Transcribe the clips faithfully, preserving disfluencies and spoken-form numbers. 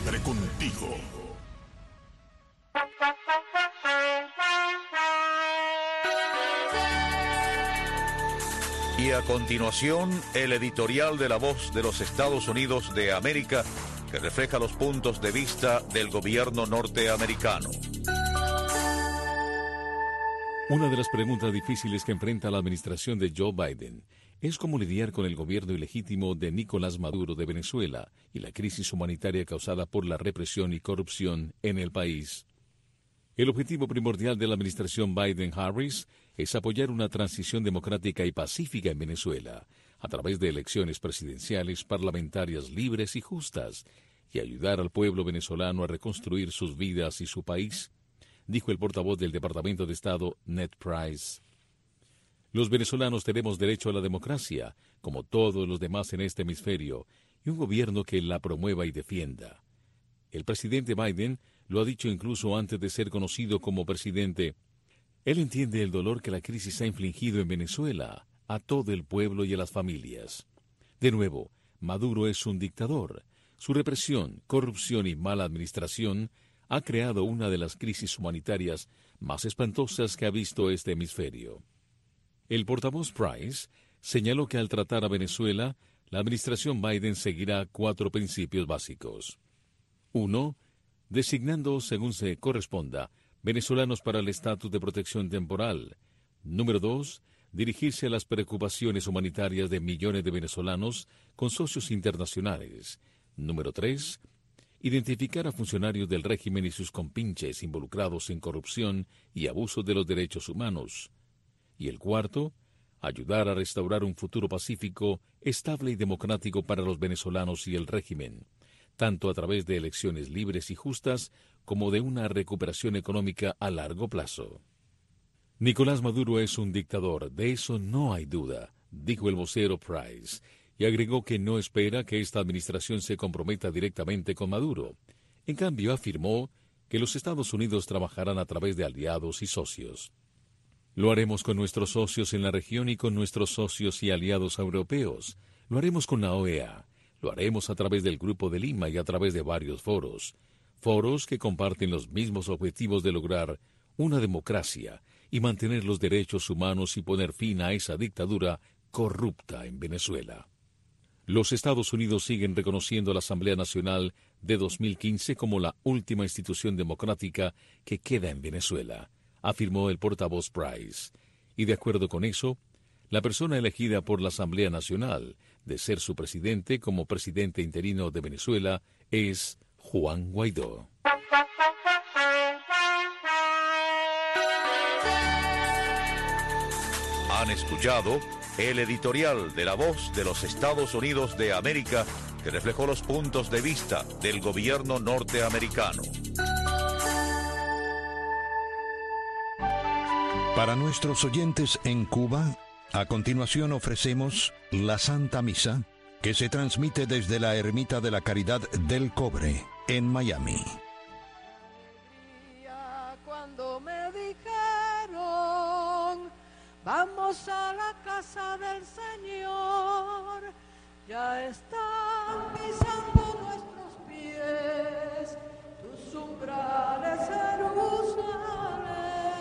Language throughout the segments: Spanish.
Siempre contigo. Y a continuación, el editorial de La Voz de los Estados Unidos de América, que refleja los puntos de vista del gobierno norteamericano. Una de las preguntas difíciles que enfrenta la administración de Joe Biden es cómo lidiar con el gobierno ilegítimo de Nicolás Maduro de Venezuela y la crisis humanitaria causada por la represión y corrupción en el país. El objetivo primordial de la administración Biden-Harris es apoyar una transición democrática y pacífica en Venezuela, a través de elecciones presidenciales parlamentarias libres y justas, y ayudar al pueblo venezolano a reconstruir sus vidas y su país, dijo el portavoz del Departamento de Estado, Ned Price. Los venezolanos tenemos derecho a la democracia, como todos los demás en este hemisferio, y un gobierno que la promueva y defienda. El presidente Biden lo ha dicho incluso antes de ser conocido como presidente. Él entiende el dolor que la crisis ha infligido en Venezuela a todo el pueblo y a las familias. De nuevo, Maduro es un dictador. Su represión, corrupción y mala administración ha creado una de las crisis humanitarias más espantosas que ha visto este hemisferio. El portavoz Price señaló que al tratar a Venezuela, la administración Biden seguirá cuatro principios básicos. Uno, designando, según se corresponda, venezolanos para el estatus de protección temporal. Número dos, dirigirse a las preocupaciones humanitarias de millones de venezolanos con socios internacionales. Número tres, identificar a funcionarios del régimen y sus compinches involucrados en corrupción y abusos de los derechos humanos. Y el cuarto, ayudar a restaurar un futuro pacífico, estable y democrático para los venezolanos y el régimen, tanto a través de elecciones libres y justas como de una recuperación económica a largo plazo. Nicolás Maduro es un dictador, de eso no hay duda, dijo el vocero Price, y agregó que no espera que esta administración se comprometa directamente con Maduro. En cambio, afirmó que los Estados Unidos trabajarán a través de aliados y socios. Lo haremos con nuestros socios en la región y con nuestros socios y aliados europeos. Lo haremos con la O E A. Lo haremos a través del Grupo de Lima y a través de varios foros. Foros que comparten los mismos objetivos de lograr una democracia y mantener los derechos humanos y poner fin a esa dictadura corrupta en Venezuela. Los Estados Unidos siguen reconociendo a la Asamblea Nacional de dos mil quince como la última institución democrática que queda en Venezuela, afirmó el portavoz Price. Y de acuerdo con eso, la persona elegida por la Asamblea Nacional de ser su presidente como presidente interino de Venezuela es Juan Guaidó. Han escuchado el editorial de La Voz de los Estados Unidos de América, que reflejó los puntos de vista del gobierno norteamericano. Para nuestros oyentes en Cuba, a continuación ofrecemos la Santa Misa, que se transmite desde la Ermita de la Caridad del Cobre, en Miami. Cuando me dijeron, vamos a la casa del Señor, ya están pisando nuestros pies, tus umbrales, Jerusalén.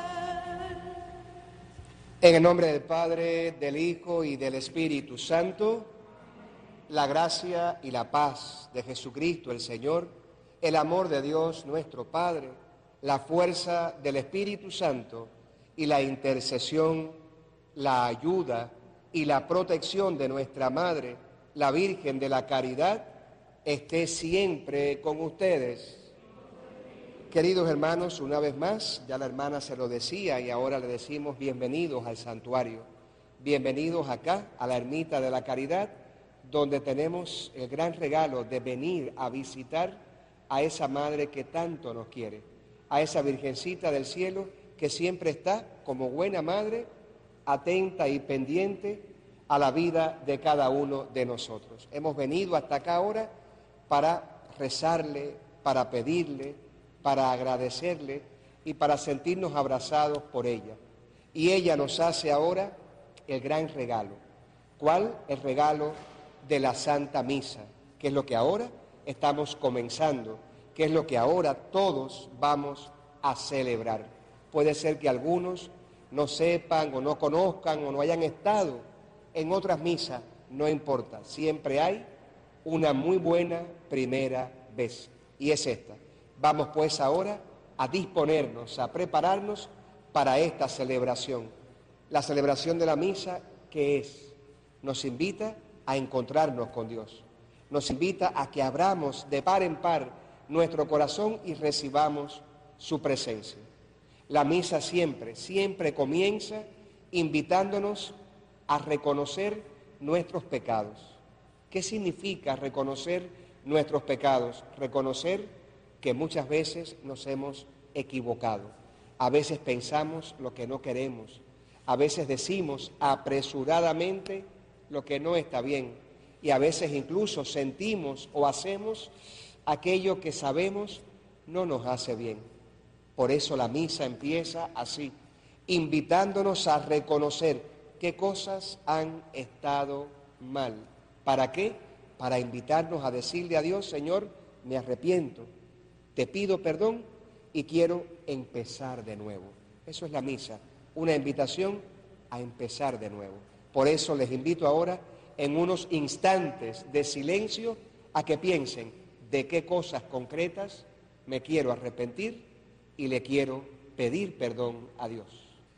En el nombre del Padre, del Hijo y del Espíritu Santo, la gracia y la paz de Jesucristo el Señor, el amor de Dios nuestro Padre, la fuerza del Espíritu Santo y la intercesión, la ayuda y la protección de nuestra Madre, la Virgen de la Caridad, esté siempre con ustedes. Queridos hermanos, una vez más, ya la hermana se lo decía y ahora le decimos bienvenidos al santuario, bienvenidos acá a la Ermita de la Caridad, donde tenemos el gran regalo de venir a visitar a esa Madre que tanto nos quiere, a esa Virgencita del cielo que siempre está como buena madre, atenta y pendiente a la vida de cada uno de nosotros. Hemos venido hasta acá ahora para rezarle, para pedirle, para agradecerle y para sentirnos abrazados por ella. Y ella nos hace ahora el gran regalo. ¿Cuál? El regalo de la Santa Misa, que es lo que ahora estamos comenzando que es lo que ahora todos vamos a celebrar. Puede ser que algunos no sepan o no conozcan o no hayan estado en otras misas, no importa, siempre hay una muy buena primera vez, y es esta. Vamos pues ahora a disponernos, a prepararnos para esta celebración. La celebración de la misa, ¿qué es? Nos invita a encontrarnos con Dios, nos invita a que abramos de par en par nuestro corazón y recibamos su presencia. La misa siempre, siempre comienza invitándonos a reconocer nuestros pecados. ¿Qué significa reconocer nuestros pecados? Reconocer que muchas veces nos hemos equivocado. A veces pensamos lo que no queremos. A veces decimos apresuradamente lo que no está bien. Y a veces incluso sentimos o hacemos aquello que sabemos no nos hace bien. Por eso la misa empieza así, invitándonos a reconocer qué cosas han estado mal. ¿Para qué? Para invitarnos a decirle a Dios, Señor, me arrepiento, te pido perdón y quiero empezar de nuevo. Eso es la misa, una invitación a empezar de nuevo. Por eso les invito ahora, en unos instantes de silencio, a que piensen de qué cosas concretas me quiero arrepentir y le quiero pedir perdón a Dios.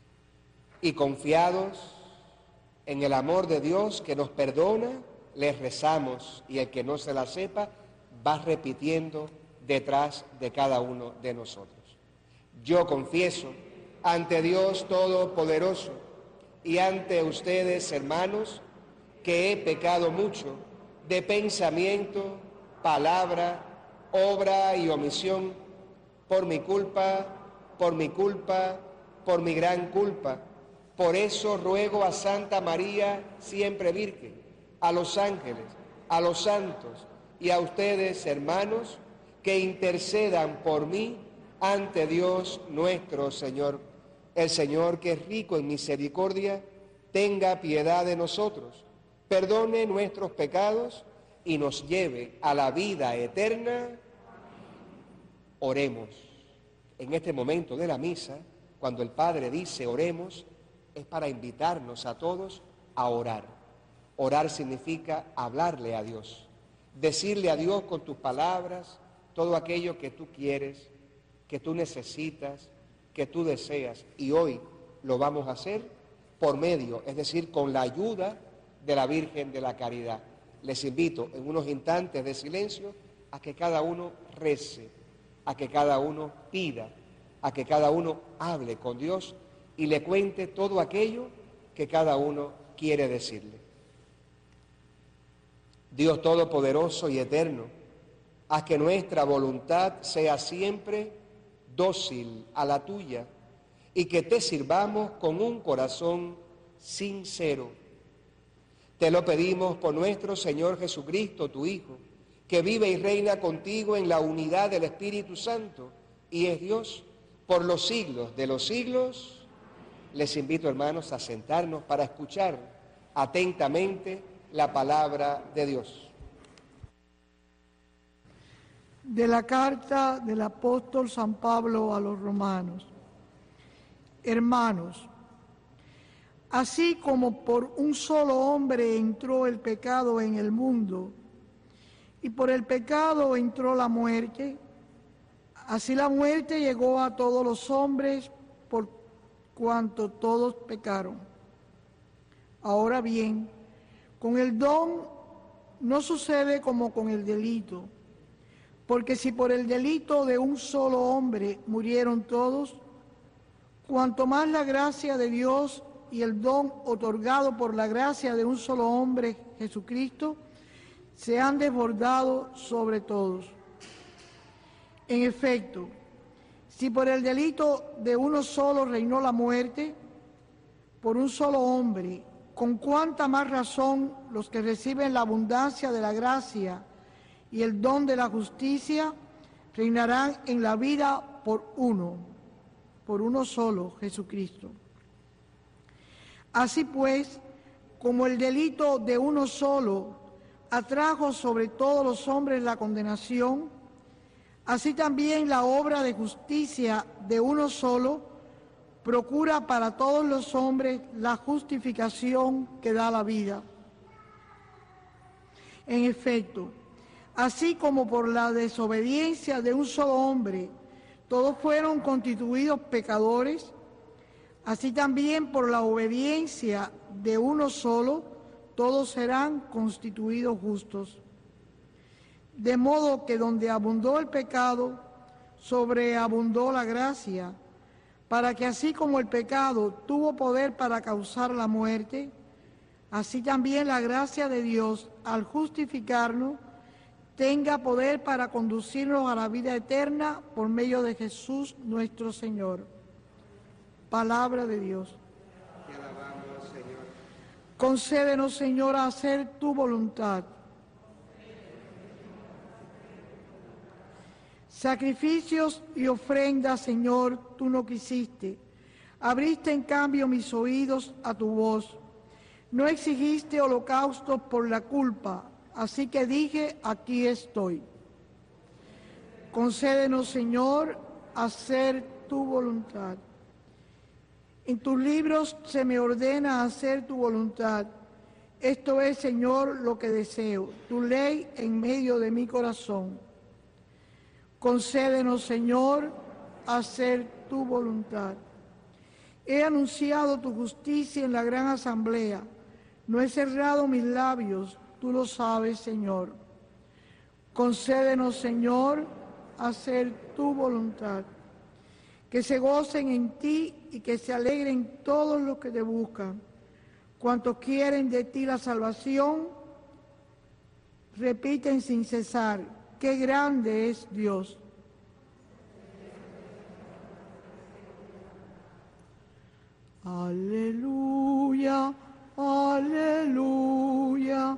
Y confiados en el amor de Dios que nos perdona, les rezamos, y el que no se la sepa va repitiendo detrás de cada uno de nosotros. Yo confieso ante Dios Todopoderoso y ante ustedes, hermanos, que he pecado mucho de pensamiento, palabra, obra y omisión, por mi culpa, por mi culpa, por mi gran culpa. Por eso ruego a Santa María, siempre Virgen, a los ángeles, a los santos y a ustedes, hermanos, que intercedan por mí ante Dios nuestro Señor. El Señor, que es rico en misericordia, tenga piedad de nosotros, perdone nuestros pecados y nos lleve a la vida eterna. Oremos. En este momento de la misa, cuando el Padre dice oremos, es para invitarnos a todos a orar. Orar significa hablarle a Dios, decirle a Dios con tus palabras todo aquello que tú quieres, que tú necesitas, que tú deseas. Y hoy lo vamos a hacer por medio, es decir, con la ayuda de la Virgen de la Caridad. Les invito en unos instantes de silencio a que cada uno rece, a que cada uno pida, a que cada uno hable con Dios y le cuente todo aquello que cada uno quiere decirle. Dios Todopoderoso y Eterno, haz que nuestra voluntad sea siempre dócil a la tuya y que te sirvamos con un corazón sincero. Te lo pedimos por nuestro Señor Jesucristo, tu Hijo, que vive y reina contigo en la unidad del Espíritu Santo y es Dios por los siglos de los siglos. Les invito, hermanos, a sentarnos para escuchar atentamente la palabra de Dios. De la carta del apóstol San Pablo a los romanos. Hermanos, así como por un solo hombre entró el pecado en el mundo, y por el pecado entró la muerte, así la muerte llegó a todos los hombres por cuanto todos pecaron. Ahora bien, con el don no sucede como con el delito, porque si por el delito de un solo hombre murieron todos, cuanto más la gracia de Dios y el don otorgado por la gracia de un solo hombre, Jesucristo, se han desbordado sobre todos. En efecto, si por el delito de uno solo reinó la muerte, por un solo hombre, con cuánta más razón los que reciben la abundancia de la gracia y el don de la justicia reinarán en la vida por uno, por uno solo, Jesucristo. Así pues, como el delito de uno solo atrajo sobre todos los hombres la condenación, Así también la obra de justicia de uno solo procura para todos los hombres la justificación que da la vida. En efecto, así como por la desobediencia de un solo hombre todos fueron constituidos pecadores, así también por la obediencia de uno solo todos serán constituidos justos. De modo que donde abundó el pecado, sobreabundó la gracia, para que así como el pecado tuvo poder para causar la muerte, así también la gracia de Dios, al justificarnos, tenga poder para conducirnos a la vida eterna por medio de Jesús nuestro Señor. Palabra de Dios. Te alabamos, Señor. Concédenos, Señor, a hacer tu voluntad. Sacrificios y ofrendas, Señor, tú no quisiste. Abriste en cambio mis oídos a tu voz. No exigiste holocaustos por la culpa, así que dije, aquí estoy. Concédenos, Señor, hacer tu voluntad. En tus libros se me ordena hacer tu voluntad. Esto es, Señor, lo que deseo, tu ley en medio de mi corazón. Concédenos, Señor, hacer tu voluntad. He anunciado tu justicia en la gran asamblea. No he cerrado mis labios, tú lo sabes, Señor. Concédenos, Señor, hacer tu voluntad. Que se gocen en ti y que se alegren todos los que te buscan. Cuantos quieren de ti la salvación, repiten sin cesar, qué grande es Dios. Aleluya, aleluya,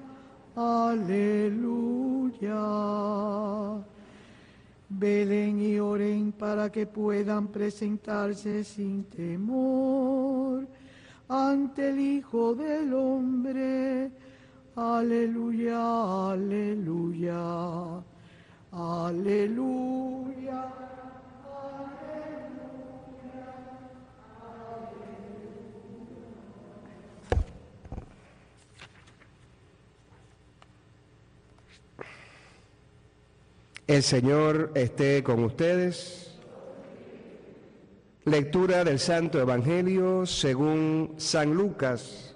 aleluya. Velen y oren para que puedan presentarse sin temor ante el Hijo del Hombre. Aleluya, aleluya, aleluya. El Señor esté con ustedes. Lectura del Santo Evangelio según San Lucas.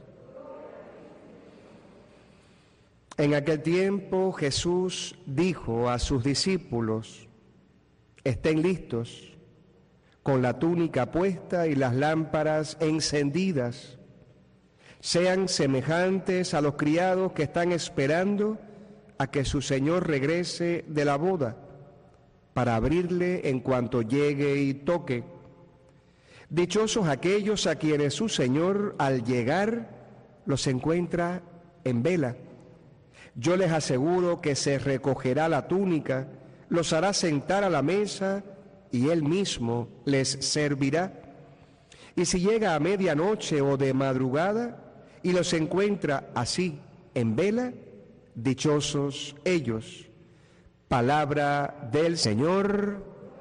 En aquel tiempo Jesús dijo a sus discípulos: estén listos, con la túnica puesta y las lámparas encendidas. Sean semejantes a los criados que están esperando a que su Señor regrese de la boda, para abrirle en cuanto llegue y toque. Dichosos aquellos a quienes su Señor, al llegar, los encuentra en vela. Yo les aseguro que se recogerá la túnica, los hará sentar a la mesa y Él mismo les servirá. Y si llega a medianoche o de madrugada y los encuentra así, en vela, dichosos ellos. Palabra del Señor.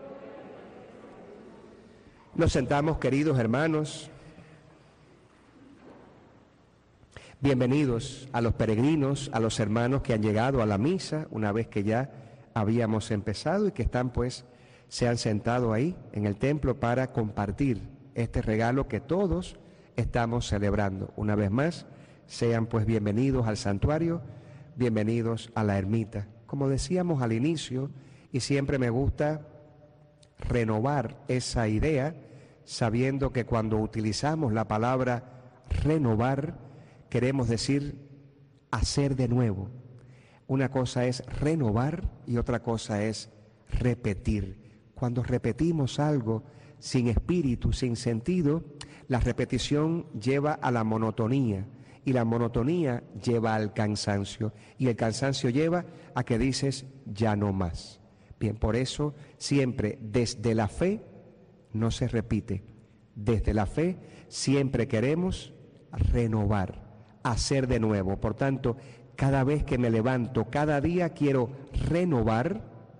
Nos sentamos, queridos hermanos. Bienvenidos a los peregrinos, a los hermanos que han llegado a la misa una vez que ya habíamos empezado y que están pues, se han sentado ahí en el templo para compartir este regalo que todos estamos celebrando. Una vez más, sean pues bienvenidos al santuario, bienvenidos a la ermita. Como decíamos al inicio, y siempre me gusta renovar esa idea, sabiendo que cuando utilizamos la palabra renovar, queremos decir hacer de nuevo. Una cosa es renovar y otra cosa es repetir. Cuando repetimos algo sin espíritu, sin sentido, la repetición lleva a la monotonía. Y la monotonía lleva al cansancio, y el cansancio lleva a que dices, ya no más. Bien, por eso siempre desde la fe no se repite. Desde la fe siempre queremos renovar, hacer de nuevo. Por tanto, cada vez que me levanto, cada día quiero renovar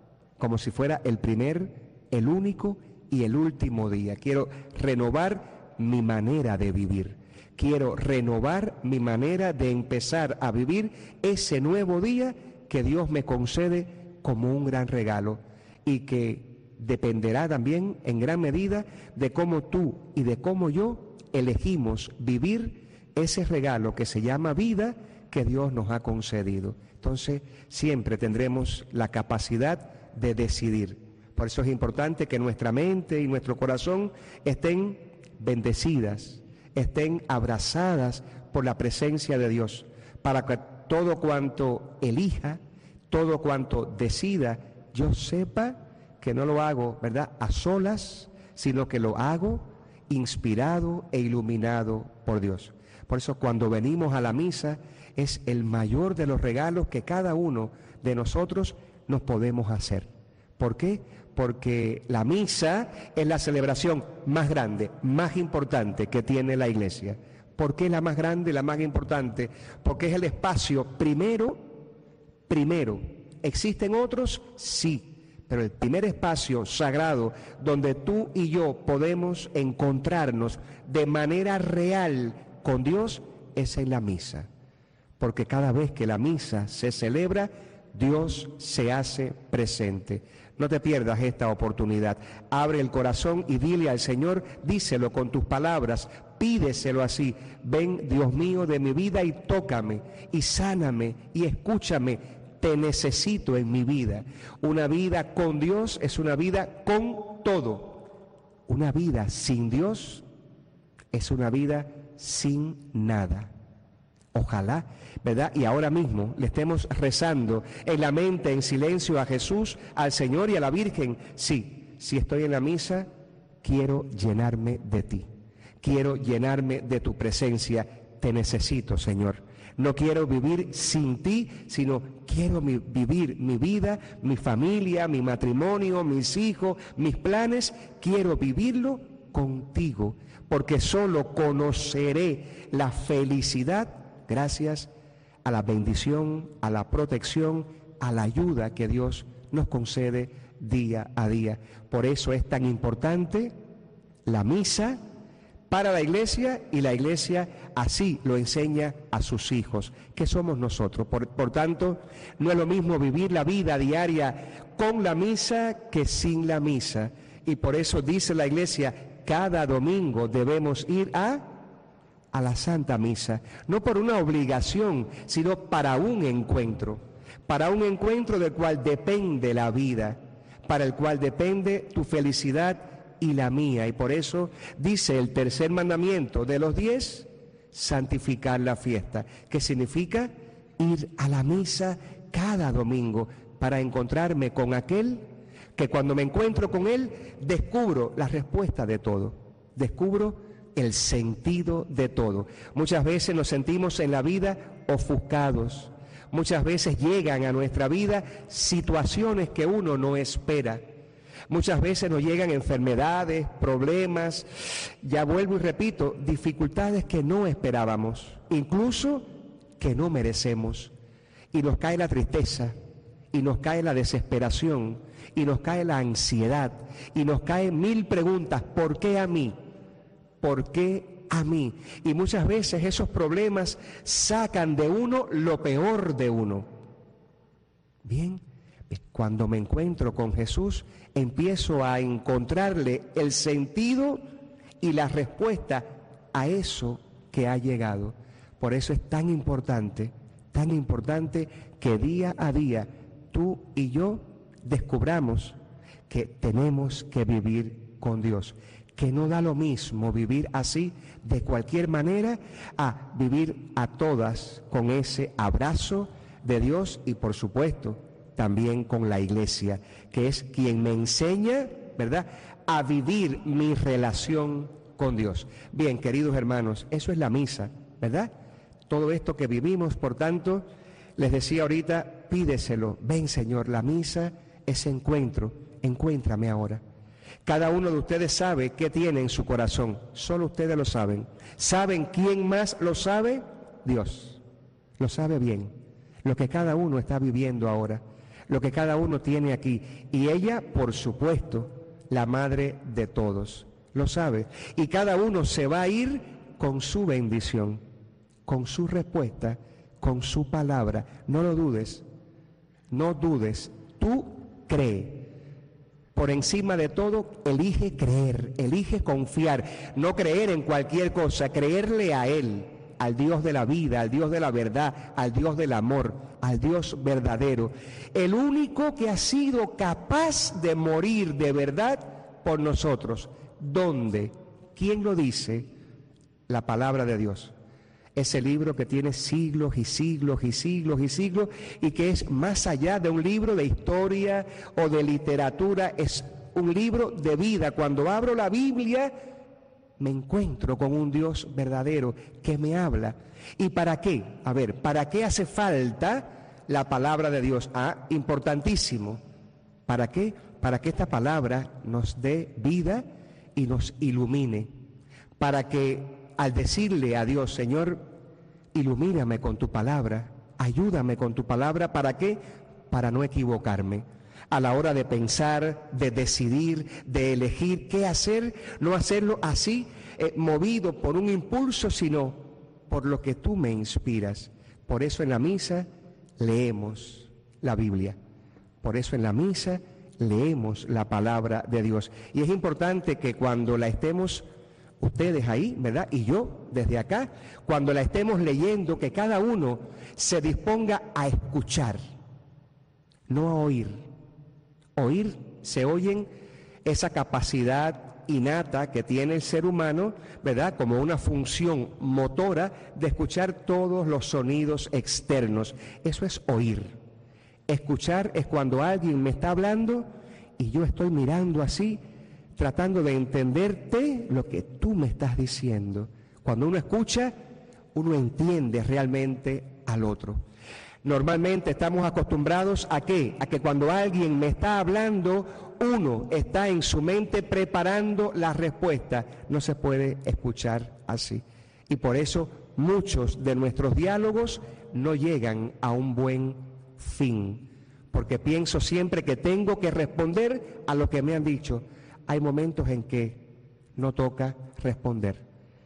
como si fuera el primer, el único y el último día. Quiero renovar mi manera de vivir. Quiero renovar mi manera de empezar a vivir ese nuevo día que Dios me concede como un gran regalo y que dependerá también en gran medida de cómo tú y de cómo yo elegimos vivir ese regalo que se llama vida que Dios nos ha concedido. Entonces siempre tendremos la capacidad de decidir. Por eso es importante que nuestra mente y nuestro corazón estén bendecidas, estén abrazadas por la presencia de Dios, para que todo cuanto elija, todo cuanto decida, yo sepa que no lo hago, ¿verdad?, a solas, sino que lo hago inspirado e iluminado por Dios. Por eso cuando venimos a la misa es el mayor de los regalos que cada uno de nosotros nos podemos hacer. ¿Por qué? Porque la misa es la celebración más grande, más importante que tiene la Iglesia. ¿Por qué la más grande, la más importante? Porque es el espacio primero, primero. ¿Existen otros? Sí. Pero el primer espacio sagrado donde tú y yo podemos encontrarnos de manera real con Dios es en la misa. Porque cada vez que la misa se celebra, Dios se hace presente. No te pierdas esta oportunidad. Abre el corazón y dile al Señor, díselo con tus palabras, pídeselo así. Ven, Dios mío, de mi vida y tócame, y sáname, y escúchame. Te necesito en mi vida. Una vida con Dios es una vida con todo. Una vida sin Dios es una vida sin nada. Ojalá, ¿verdad? Y ahora mismo le estemos rezando en la mente, en silencio, a Jesús, al Señor y a la Virgen. Sí, si estoy en la misa, quiero llenarme de ti. Quiero llenarme de tu presencia. Te necesito, Señor. No quiero vivir sin ti, sino quiero mi, vivir mi vida, mi familia, mi matrimonio, mis hijos, mis planes. Quiero vivirlo contigo, porque solo conoceré la felicidad gracias a la bendición, a la protección, a la ayuda que Dios nos concede día a día. Por eso es tan importante la misa para la Iglesia, y la Iglesia así lo enseña a sus hijos, que somos nosotros. Por, por tanto, no es lo mismo vivir la vida diaria con la misa que sin la misa. Y por eso dice la Iglesia, cada domingo debemos ir a, a la Santa Misa, no por una obligación, sino para un encuentro, para un encuentro del cual depende la vida, para el cual depende tu felicidad y la mía. Y por eso dice el tercer mandamiento de los diez, santificar la fiesta, que significa ir a la misa cada domingo para encontrarme con aquel que cuando me encuentro con él descubro la respuesta de todo, descubro el sentido de todo. Muchas veces nos sentimos en la vida ofuscados, muchas veces llegan a nuestra vida situaciones que uno no espera. Muchas veces nos llegan enfermedades, problemas, ya vuelvo y repito, dificultades que no esperábamos, incluso que no merecemos. Y nos cae la tristeza, y nos cae la desesperación, y nos cae la ansiedad, y nos caen mil preguntas. ¿Por qué a mí? ¿Por qué a mí? Y muchas veces esos problemas sacan de uno lo peor de uno. Bien, cuando me encuentro con Jesús, empiezo a encontrarle el sentido y la respuesta a eso que ha llegado. Por eso es tan importante, tan importante que día a día tú y yo descubramos que tenemos que vivir con Dios, que no da lo mismo vivir así de cualquier manera a vivir a todas con ese abrazo de Dios y por supuesto también con la Iglesia, que es quien me enseña, ¿verdad?, a vivir mi relación con Dios. Bien, queridos hermanos, eso es la misa, ¿verdad? Todo esto que vivimos, por tanto, les decía ahorita, pídeselo, ven Señor, la misa es encuentro, encuéntrame ahora. Cada uno de ustedes sabe qué tiene en su corazón, solo ustedes lo saben. ¿Saben quién más lo sabe? Dios, lo sabe bien, lo que cada uno está viviendo ahora. lo que cada uno tiene aquí. Y ella, por supuesto, la madre de todos, lo sabe. Y cada uno se va a ir con su bendición, con su respuesta, con su palabra. No lo dudes, no dudes, tú cree. Por encima de todo, elige creer, elige confiar, no creer en cualquier cosa, creerle a Él, al Dios de la vida, al Dios de la verdad, al Dios del amor, al Dios verdadero, el único que ha sido capaz de morir de verdad por nosotros. ¿Dónde? ¿Quién lo dice? La palabra de Dios. Ese libro que tiene siglos y siglos y siglos y siglos y que es más allá de un libro de historia o de literatura, es un libro de vida. Cuando abro la Biblia me encuentro con un Dios verdadero que me habla. ¿Y para qué? A ver, ¿para qué hace falta la palabra de Dios? Ah, importantísimo. ¿Para qué? Para que esta palabra nos dé vida y nos ilumine. Para que al decirle a Dios, Señor, ilumíname con tu palabra, ayúdame con tu palabra, ¿para qué? Para no equivocarme. A la hora de pensar, de decidir, de elegir qué hacer, no hacerlo así, eh, movido por un impulso, sino por lo que tú me inspiras. Por eso en la misa leemos la Biblia. Por eso en la misa leemos la palabra de Dios. Y es importante que cuando la estemos, ustedes ahí, ¿verdad? Y yo, desde acá, cuando la estemos leyendo, que cada uno se disponga a escuchar, no a oír. Oír, se oyen esa capacidad innata que tiene el ser humano, ¿verdad? Como una función motora de escuchar todos los sonidos externos. Eso es oír. Escuchar es cuando alguien me está hablando y yo estoy mirando así, tratando de entenderte lo que tú me estás diciendo. Cuando uno escucha, uno entiende realmente al otro. Normalmente estamos acostumbrados a qué? A que cuando alguien me está hablando, uno está en su mente preparando la respuesta. No se puede escuchar así. Y por eso muchos de nuestros diálogos no llegan a un buen fin. Porque pienso siempre que tengo que responder a lo que me han dicho. Hay momentos en que no toca responder,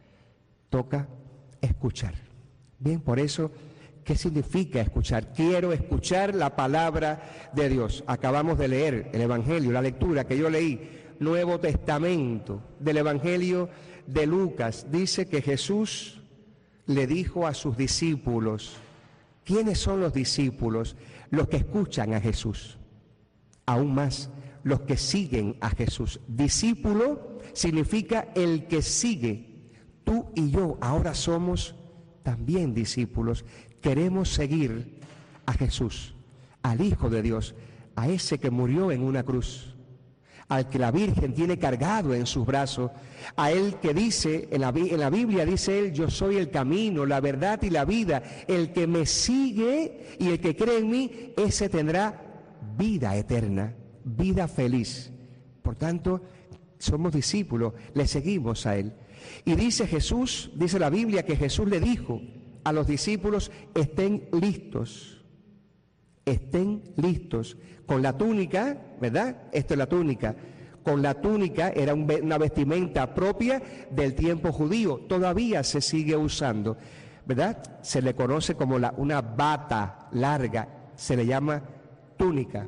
toca escuchar. Bien, por eso, ¿qué significa escuchar? Quiero escuchar la palabra de Dios. Acabamos de leer el Evangelio, la lectura que yo leí, Nuevo Testamento, del Evangelio de Lucas. Dice que Jesús le dijo a sus discípulos, ¿quiénes son los discípulos? Los que escuchan a Jesús. Aún más, los que siguen a Jesús. Discípulo significa el que sigue. Tú y yo ahora somos también discípulos. Queremos seguir a Jesús, al Hijo de Dios, a ese que murió en una cruz, al que la Virgen tiene cargado en sus brazos, a él que dice, en la, en la Biblia dice él, yo soy el camino, la verdad y la vida. El que me sigue y el que cree en mí, ese tendrá vida eterna, vida feliz. Por tanto, somos discípulos, le seguimos a Él. Y dice Jesús, dice la Biblia, que Jesús le dijo a los discípulos, estén listos, estén listos. Con la túnica, ¿verdad? Esto es la túnica. Con la túnica era un, una vestimenta propia del tiempo judío, todavía se sigue usando, ¿verdad? Se le conoce como la, una bata larga, se le llama túnica.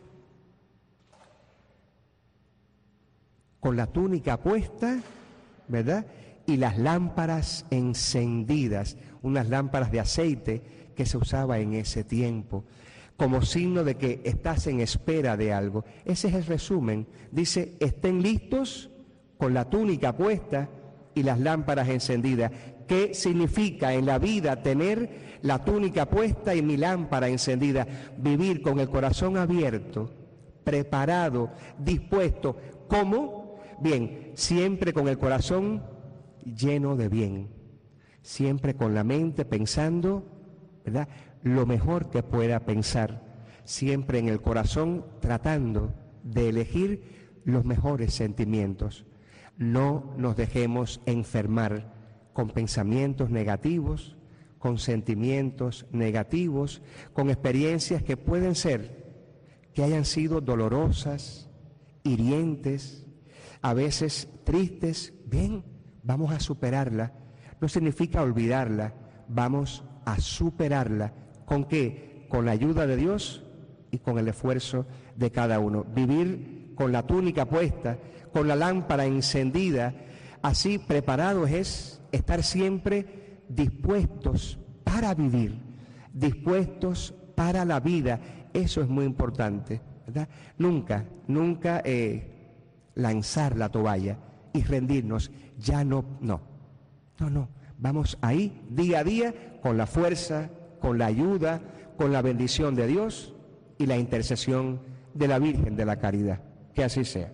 Con la túnica puesta, ¿verdad? Y las lámparas encendidas, unas lámparas de aceite que se usaba en ese tiempo, como signo de que estás en espera de algo. Ese es el resumen. Dice, estén listos con la túnica puesta y las lámparas encendidas. ¿Qué significa en la vida tener la túnica puesta y mi lámpara encendida? Vivir con el corazón abierto, preparado, dispuesto. ¿Cómo? Bien, siempre con el corazón lleno de bien, siempre con la mente pensando, ¿verdad?, lo mejor que pueda pensar, siempre en el corazón tratando de elegir los mejores sentimientos. No nos dejemos enfermar con pensamientos negativos, con sentimientos negativos, con experiencias que pueden ser que hayan sido dolorosas, hirientes, a veces tristes, bien, vamos a superarla. No significa olvidarla, vamos a superarla. ¿Con qué? Con la ayuda de Dios y con el esfuerzo de cada uno. Vivir con la túnica puesta, con la lámpara encendida, así preparados es estar siempre dispuestos para vivir, dispuestos para la vida. Eso es muy importante, ¿verdad? Nunca, nunca eh, lanzar la toalla y rendirnos. Ya no, no, no, no. Vamos ahí día a día con la fuerza, con la ayuda, con la bendición de Dios y la intercesión de la Virgen de la Caridad. Que así sea.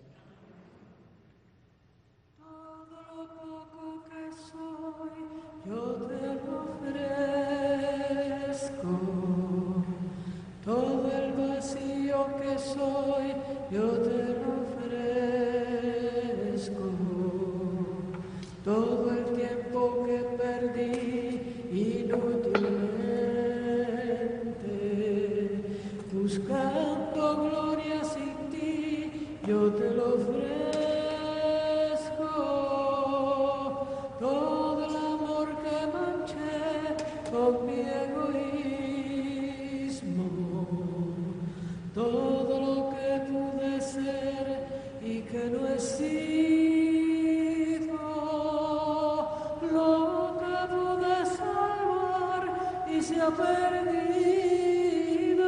Todo el vacío que soy, yo te lo ofrezco. Todo el tiempo que perdí inútilmente, buscando gloria sin ti, yo te lo ofrezco. Todo el amor que manché con mi egoísmo, todo lo que pude ser y que no he sido, lo que pude salvar y se ha perdido,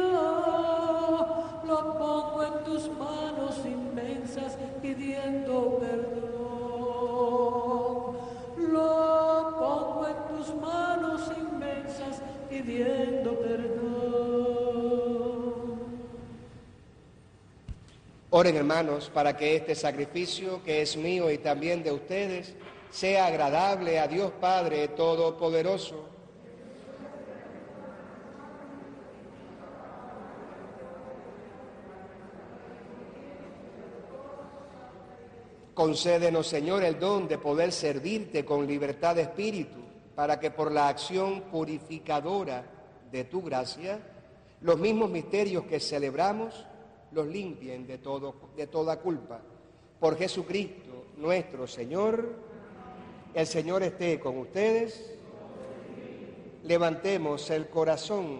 lo pongo en tus manos inmensas pidiendo perdón, lo pongo en tus manos inmensas pidiendo perdón. Oren, hermanos, para que este sacrificio, que es mío y también de ustedes, sea agradable a Dios Padre Todopoderoso. Concédenos, Señor, el don de poder servirte con libertad de espíritu, para que por la acción purificadora de tu gracia, los mismos misterios que celebramos los limpien de, todo, de toda culpa. Por Jesucristo nuestro Señor. El Señor esté con ustedes. Levantemos el corazón.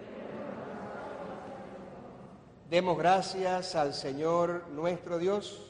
Demos gracias al Señor nuestro Dios.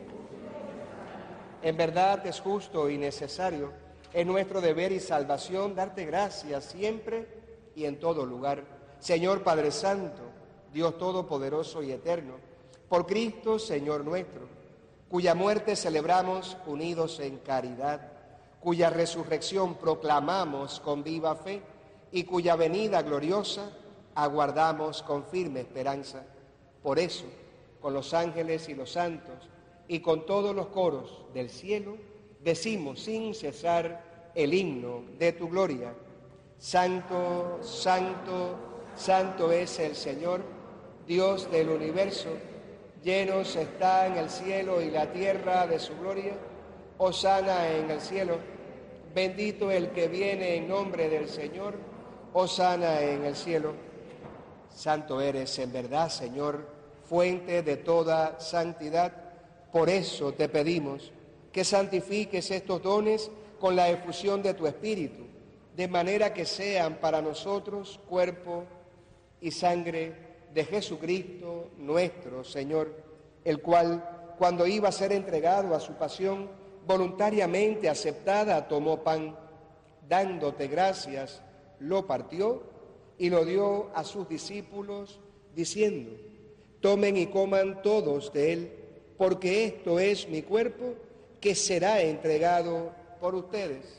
En verdad es justo y necesario, es nuestro deber y salvación darte gracias siempre y en todo lugar. Señor Padre Santo, Dios Todopoderoso y Eterno, por Cristo, Señor nuestro, cuya muerte celebramos unidos en caridad, cuya resurrección proclamamos con viva fe y cuya venida gloriosa aguardamos con firme esperanza. Por eso, con los ángeles y los santos y con todos los coros del cielo, decimos sin cesar el himno de tu gloria. Santo, santo, santo es el Señor, Dios del universo, llenos están el cielo y la tierra de su gloria. Hosana en el cielo, bendito el que viene en nombre del Señor. Hosana en el cielo. Santo eres en verdad, Señor, fuente de toda santidad. Por eso te pedimos que santifiques estos dones con la efusión de tu Espíritu, de manera que sean para nosotros cuerpo y sangre de Jesucristo nuestro Señor, el cual, cuando iba a ser entregado a su pasión, voluntariamente aceptada, tomó pan, dándote gracias, lo partió y lo dio a sus discípulos, diciendo: tomen y coman todos de él, porque esto es mi cuerpo, que será entregado por ustedes.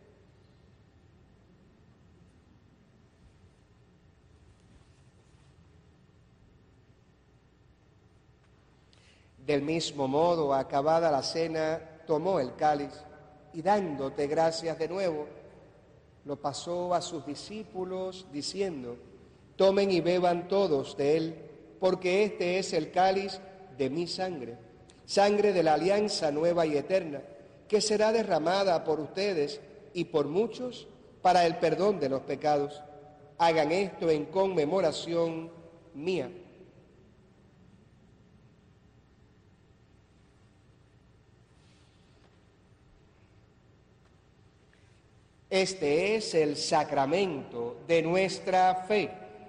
Del mismo modo, acabada la cena, tomó el cáliz y dándote gracias de nuevo, lo pasó a sus discípulos diciendo: tomen y beban todos de él, porque este es el cáliz de mi sangre, sangre de la alianza nueva y eterna, que será derramada por ustedes y por muchos para el perdón de los pecados. Hagan esto en conmemoración mía. Este es el sacramento de nuestra fe.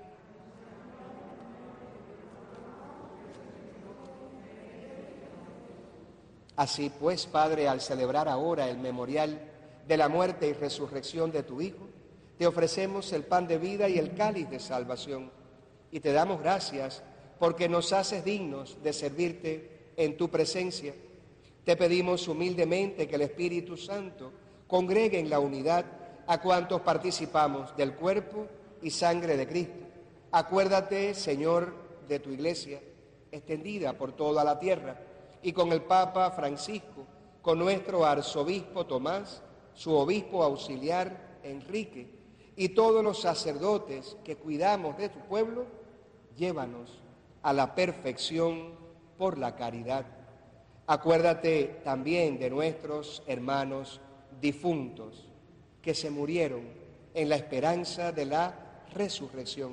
Así pues, Padre, al celebrar ahora el memorial de la muerte y resurrección de tu Hijo, te ofrecemos el pan de vida y el cáliz de salvación, y te damos gracias porque nos haces dignos de servirte en tu presencia. Te pedimos humildemente que el Espíritu Santo congregue en la unidad a cuantos participamos del cuerpo y sangre de Cristo. Acuérdate, Señor, de tu Iglesia, extendida por toda la tierra, y con el Papa Francisco, con nuestro arzobispo Tomás, su obispo auxiliar Enrique, y todos los sacerdotes que cuidamos de tu pueblo, llévanos a la perfección por la caridad. Acuérdate también de nuestros hermanos difuntos que se murieron en la esperanza de la resurrección,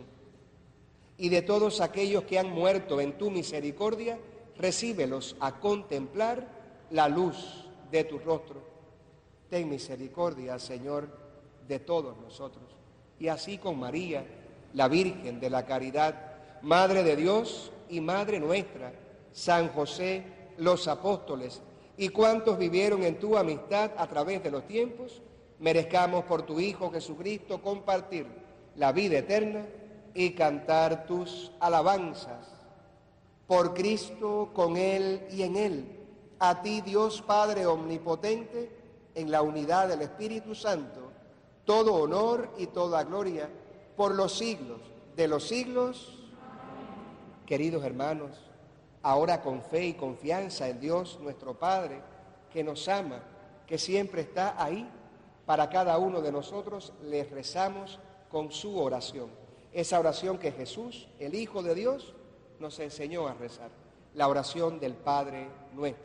y de todos aquellos que han muerto en tu misericordia, recíbelos a contemplar la luz de tu rostro. Ten misericordia, Señor, de todos nosotros, y así con María, la Virgen de la Caridad, Madre de Dios y Madre nuestra, San José, los apóstoles y cuantos vivieron en tu amistad a través de los tiempos, merezcamos por tu Hijo Jesucristo compartir la vida eterna y cantar tus alabanzas. Por Cristo, con Él y en Él, a ti, Dios Padre omnipotente, en la unidad del Espíritu Santo, todo honor y toda gloria por los siglos de los siglos. Amén. Queridos hermanos, ahora con fe y confianza en Dios nuestro Padre, que nos ama, que siempre está ahí para cada uno de nosotros, les rezamos con su oración. Esa oración que Jesús, el Hijo de Dios, nos enseñó a rezar, la oración del Padre nuestro.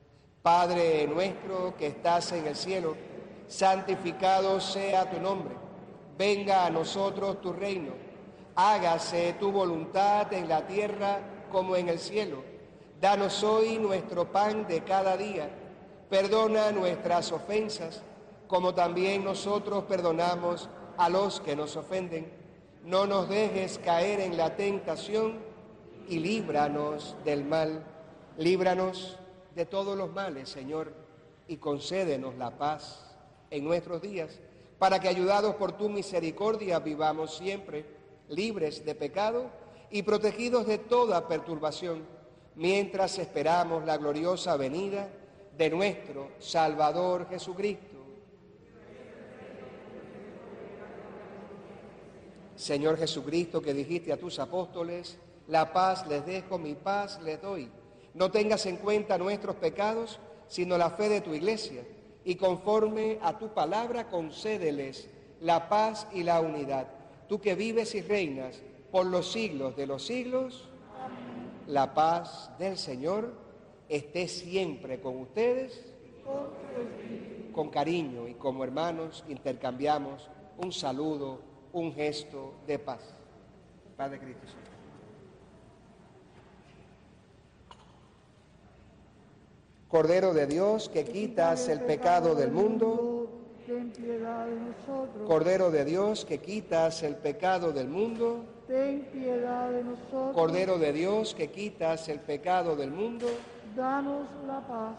Padre nuestro que estás en el cielo, santificado sea tu nombre. Venga a nosotros tu reino. Hágase tu voluntad en la tierra como en el cielo. Danos hoy nuestro pan de cada día. Perdona nuestras ofensas, como también nosotros perdonamos a los que nos ofenden. No nos dejes caer en la tentación y líbranos del mal. Líbranos de todos los males, Señor, y concédenos la paz en nuestros días, para que, ayudados por tu misericordia, vivamos siempre libres de pecado y protegidos de toda perturbación, mientras esperamos la gloriosa venida de nuestro Salvador Jesucristo. Señor Jesucristo, que dijiste a tus apóstoles: la paz les dejo, mi paz les doy. No tengas en cuenta nuestros pecados, sino la fe de tu Iglesia, y conforme a tu palabra concédeles la paz y la unidad. Tú que vives y reinas por los siglos de los siglos, amén. La paz del Señor esté siempre con ustedes. Con cariño y como hermanos intercambiamos un saludo, un gesto de paz. Padre Cristo. Cordero de Dios, que quitas el pecado del mundo, ten piedad de nosotros. Cordero de Dios, que quitas el pecado del mundo, ten piedad de nosotros. Cordero de Dios, que quitas el pecado del mundo, danos la paz.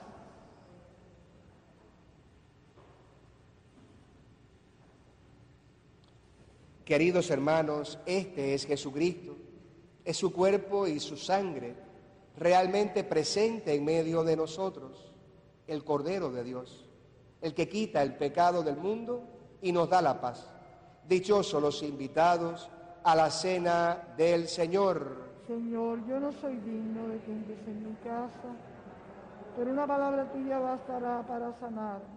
Queridos hermanos, este es Jesucristo, es su cuerpo y su sangre, realmente presente en medio de nosotros, el Cordero de Dios, el que quita el pecado del mundo y nos da la paz. Dichosos los invitados a la cena del Señor. Señor, yo no soy digno de que entres en mi casa, pero una palabra tuya bastará para sanarme.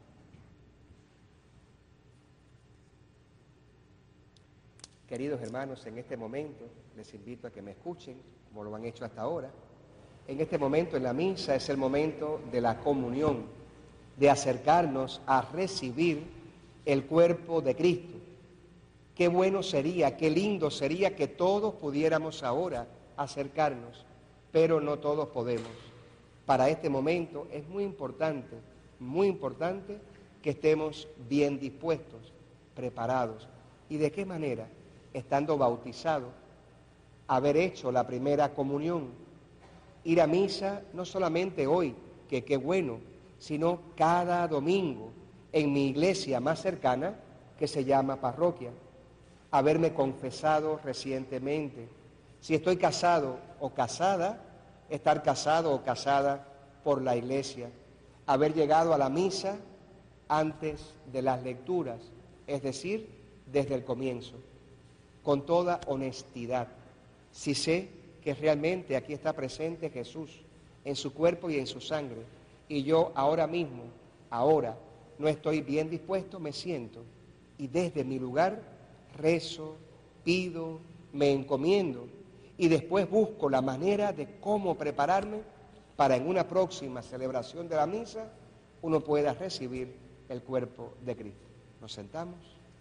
Queridos hermanos, en este momento les invito a que me escuchen, como lo han hecho hasta ahora. En este momento en la misa es el momento de la comunión, de acercarnos a recibir el cuerpo de Cristo. Qué bueno sería, qué lindo sería que todos pudiéramos ahora acercarnos, pero no todos podemos. Para este momento es muy importante, muy importante que estemos bien dispuestos, preparados. ¿Y de qué manera? Estando bautizados, haber hecho la primera comunión, ir a misa no solamente hoy, que qué bueno, sino cada domingo en mi iglesia más cercana, que se llama parroquia, haberme confesado recientemente. Si estoy casado o casada, estar casado o casada por la iglesia, haber llegado a la misa antes de las lecturas, es decir, desde el comienzo, con toda honestidad. Si sé que realmente aquí está presente Jesús, en su cuerpo y en su sangre, y yo ahora mismo, ahora, no estoy bien dispuesto, me siento, y desde mi lugar rezo, pido, me encomiendo, y después busco la manera de cómo prepararme para en una próxima celebración de la misa uno pueda recibir el cuerpo de Cristo. Nos sentamos.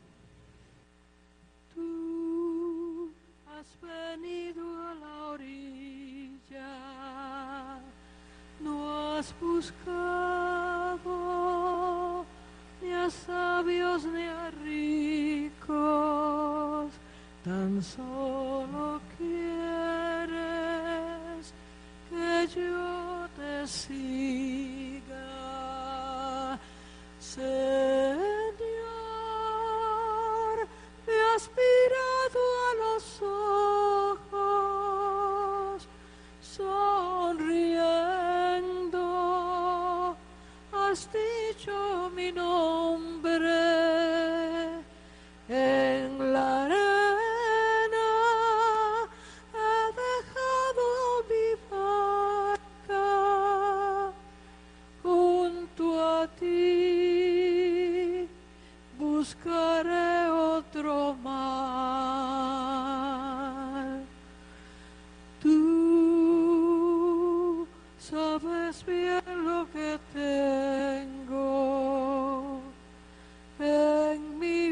Tú has venido a la orilla, no has buscado ni a sabios ni a ricos, tan solo quieres que yo te siga. Señor, me has mirado a los ojos, sonriendo, has dicho mi nombre. En la arena he dejado mi barca, junto a ti buscaré otro mar. Tú sabes bien lo que tengo en mi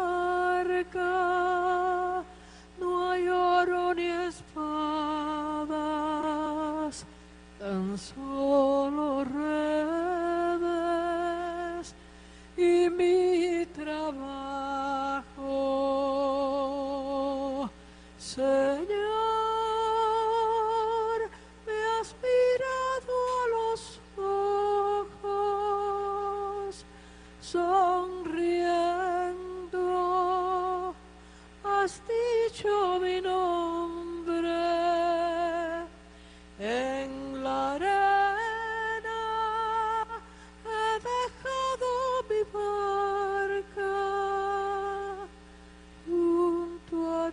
barca, no hay oro ni espadas, tan solo redes y mi trabajo. Señor, me has mirado a los ojos, sonriendo, has dicho mi nombre. En la arena he dejado mi barca, junto a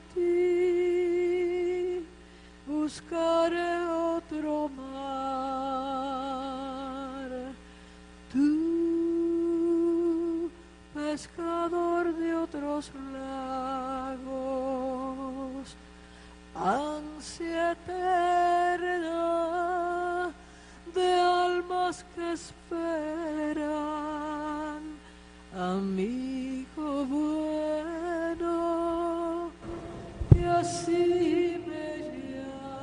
ti buscaré otro mar. Tú, pescador de otros lagos, ansia eterna de almas que esperan, amigo bueno, y así me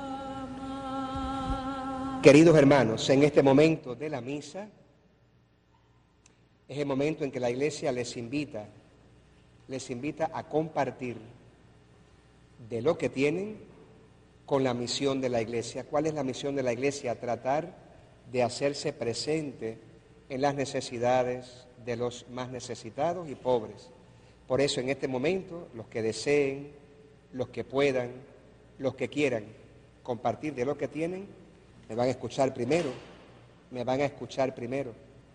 llama. Queridos hermanos, en este momento de la misa es el momento en que la Iglesia les invita, les invita a compartir de lo que tienen con la misión de la Iglesia. ¿Cuál es la misión de la Iglesia? Tratar de hacerse presente en las necesidades de los más necesitados y pobres. Por eso en este momento, los que deseen, los que puedan, los que quieran compartir de lo que tienen, me van a escuchar primero, me van a escuchar primero.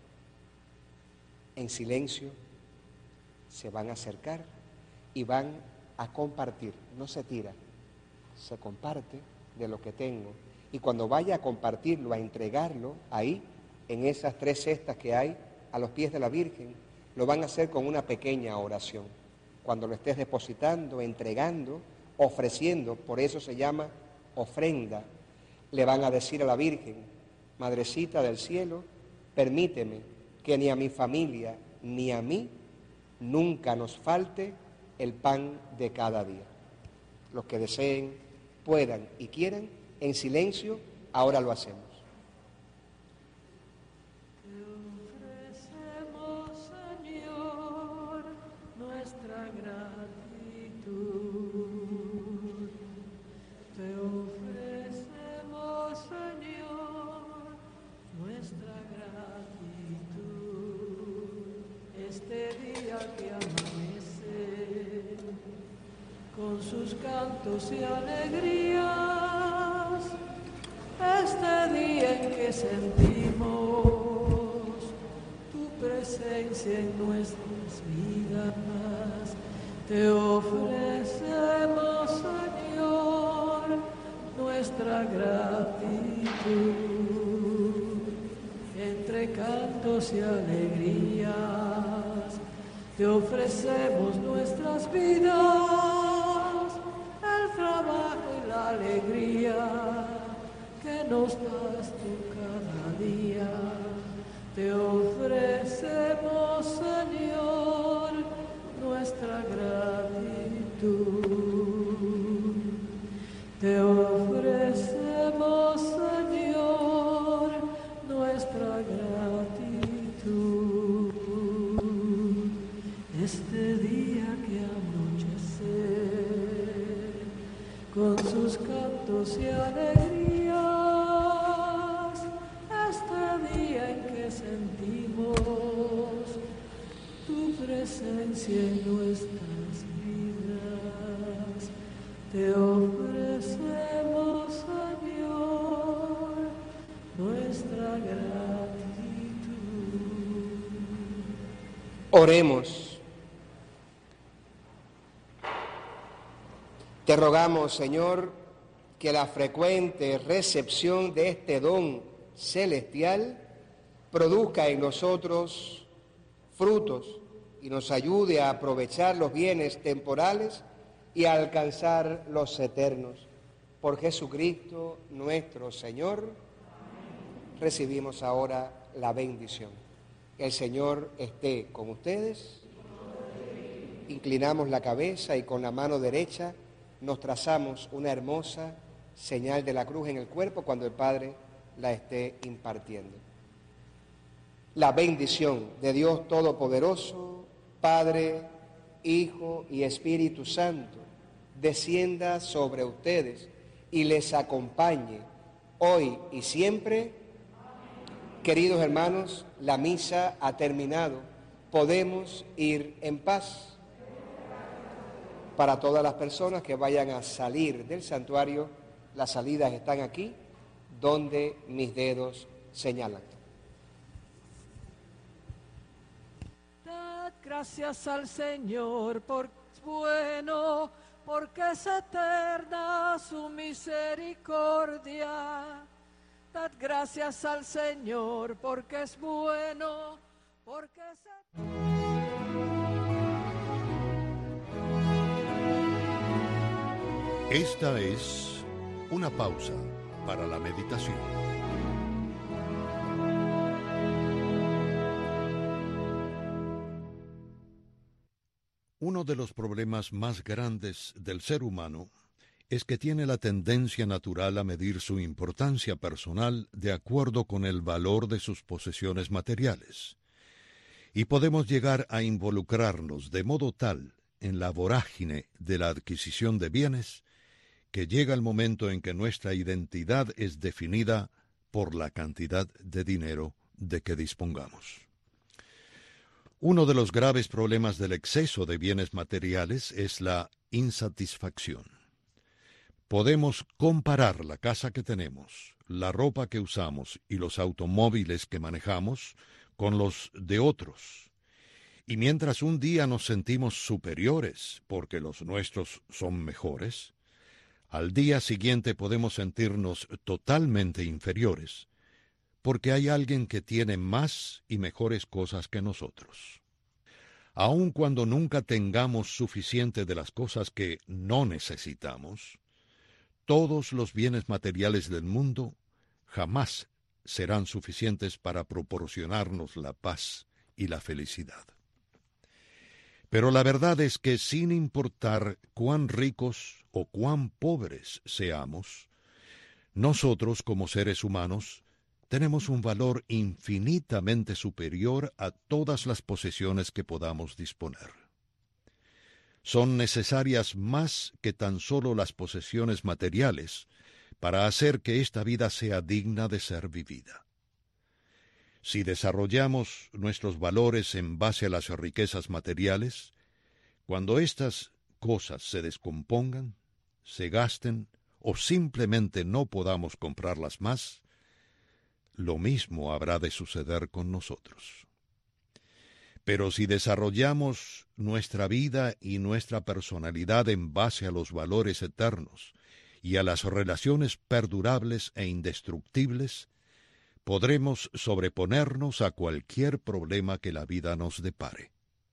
En silencio se van a acercar y van a compartir, no se tira, se comparte de lo que tengo. Y cuando vaya a compartirlo, a entregarlo ahí, en esas tres cestas que hay a los pies de la Virgen, lo van a hacer con una pequeña oración. Cuando lo estés depositando, entregando, ofreciendo, por eso se llama ofrenda, le van a decir a la Virgen: Madrecita del cielo, permíteme que ni a mi familia ni a mí nunca nos falte el pan de cada día. Los que deseen, puedan y quieran, en silencio, ahora lo hacemos. Te ofrecemos, con sus cantos y alegrías, este día en que sentimos tu presencia en nuestras vidas, te ofrecemos, Señor, nuestra gratitud. Entre cantos y alegrías, te ofrecemos nuestras vidas, el trabajo y la alegría que nos das tú cada día. Te ofrecemos, Señor, nuestra gratitud. Te ofrecemos, Señor, nuestra gratitud. Este día que anochece, con sus cantos y alegrías, este día en que sentimos tu presencia en nuestras vidas, te ofrecemos, Señor, nuestra gratitud. Oremos. Te rogamos, Señor, que la frecuente recepción de este don celestial produzca en nosotros frutos y nos ayude a aprovechar los bienes temporales y a alcanzar los eternos. Por Jesucristo nuestro Señor, recibimos ahora la bendición. El Señor esté con ustedes. Inclinamos la cabeza y con la mano derecha nos trazamos una hermosa señal de la cruz en el cuerpo cuando el Padre la esté impartiendo. La bendición de Dios Todopoderoso, Padre, Hijo y Espíritu Santo, descienda sobre ustedes y les acompañe hoy y siempre. Queridos hermanos, la misa ha terminado. Podemos ir en paz. Para todas las personas que vayan a salir del santuario, las salidas están aquí, donde mis dedos señalan. Dad gracias al Señor porque es bueno, porque es eterna su misericordia. Dad gracias al Señor porque es bueno, porque es eterna. Esta es una pausa para la meditación. Uno de los problemas más grandes del ser humano es que tiene la tendencia natural a medir su importancia personal de acuerdo con el valor de sus posesiones materiales. Y podemos llegar a involucrarnos de modo tal en la vorágine de la adquisición de bienes que llega el momento en que nuestra identidad es definida por la cantidad de dinero de que dispongamos. Uno de los graves problemas del exceso de bienes materiales es la insatisfacción. Podemos comparar la casa que tenemos, la ropa que usamos y los automóviles que manejamos con los de otros. Y mientras un día nos sentimos superiores porque los nuestros son mejores, al día siguiente podemos sentirnos totalmente inferiores, porque hay alguien que tiene más y mejores cosas que nosotros. Aun cuando nunca tengamos suficiente de las cosas que no necesitamos, todos los bienes materiales del mundo jamás serán suficientes para proporcionarnos la paz y la felicidad. Pero la verdad es que sin importar cuán ricos o cuán pobres seamos, nosotros como seres humanos tenemos un valor infinitamente superior a todas las posesiones que podamos disponer. Son necesarias más que tan solo las posesiones materiales para hacer que esta vida sea digna de ser vivida. Si desarrollamos nuestros valores en base a las riquezas materiales, cuando éstas cosas se descompongan, se gasten o simplemente no podamos comprarlas más, lo mismo habrá de suceder con nosotros. Pero si desarrollamos nuestra vida y nuestra personalidad en base a los valores eternos y a las relaciones perdurables e indestructibles, podremos sobreponernos a cualquier problema que la vida nos depare.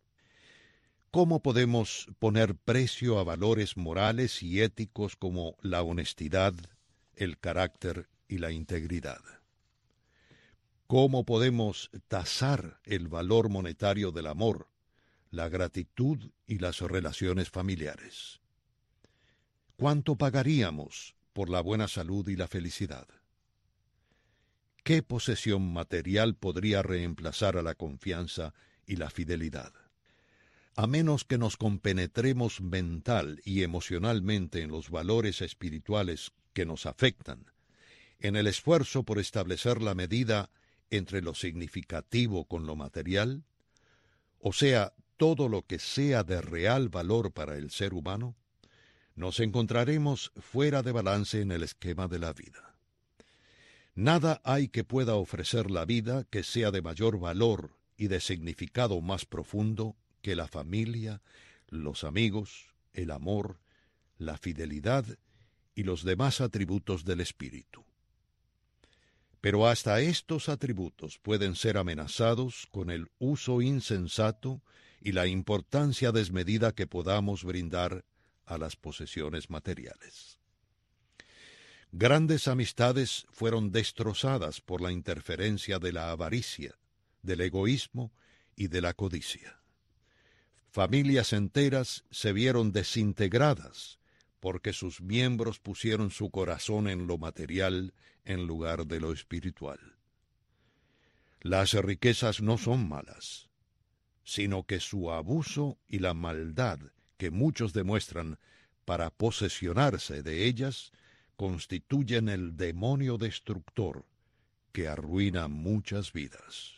¿Cómo podemos poner precio a valores morales y éticos como la honestidad, el carácter y la integridad? ¿Cómo podemos tasar el valor monetario del amor, la gratitud y las relaciones familiares? ¿Cuánto pagaríamos por la buena salud y la felicidad? ¿Qué posesión material podría reemplazar a la confianza y la fidelidad? A menos que nos compenetremos mental y emocionalmente en los valores espirituales que nos afectan, en el esfuerzo por establecer la medida entre lo significativo con lo material, o sea, todo lo que sea de real valor para el ser humano, nos encontraremos fuera de balance en el esquema de la vida. Nada hay que pueda ofrecer la vida que sea de mayor valor y de significado más profundo que la familia, los amigos, el amor, la fidelidad y los demás atributos del espíritu. Pero hasta estos atributos pueden ser amenazados con el uso insensato y la importancia desmedida que podamos brindar a las posesiones materiales. Grandes amistades fueron destrozadas por la interferencia de la avaricia, del egoísmo y de la codicia. Familias enteras se vieron desintegradas porque sus miembros pusieron su corazón en lo material en lugar de lo espiritual. Las riquezas no son malas, sino que su abuso y la maldad que muchos demuestran para posesionarse de ellas constituyen el demonio destructor que arruina muchas vidas.